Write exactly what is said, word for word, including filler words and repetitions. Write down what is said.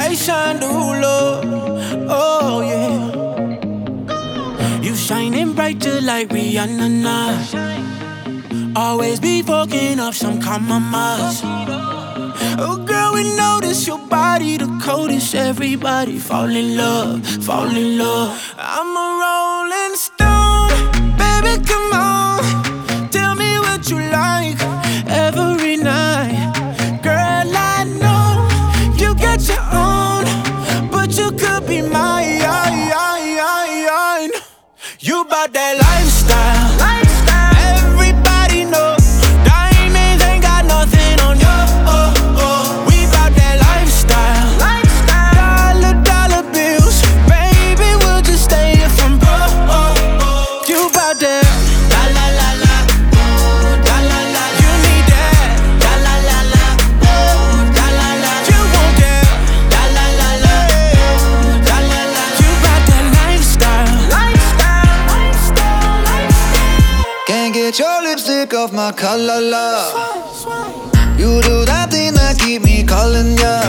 inspiration to love. Oh yeah, you shining bright just like Rihanna now. Always be fucking up some compromise. Oh girl, we notice your body the coldest. Everybody fall in love, fall in love. I'm a rolling stone, baby, come on. Tell me what you like every night. Girl, I know you got your own, but you could be mine. You bout that lifestyle, lifestyle. Everybody know diamonds ain't got nothing on you. Oh, oh. We bout that lifestyle, lifestyle. Dollar, dollar bills, baby, we'll just stay here from broke. Oh, oh. You bout that la la la la, oh, da la la. You need that da la la la, oh, da la la. You want that da la la la, oh, da la la. You bout that lifestyle, lifestyle, lifestyle, lifestyle. Can't get your lipstick off my collar, love. You do that thing that keep me calling ya.